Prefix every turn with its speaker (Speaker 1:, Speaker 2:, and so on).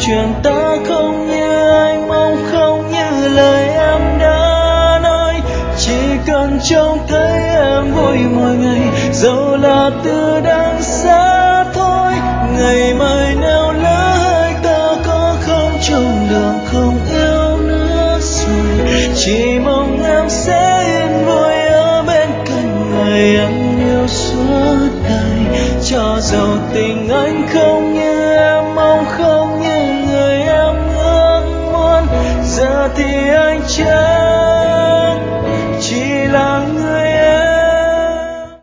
Speaker 1: chuyện ta không như anh mong, không như lời em đã nói. Chỉ cần trông thấy em vui mỗi ngày, dẫu là từ đã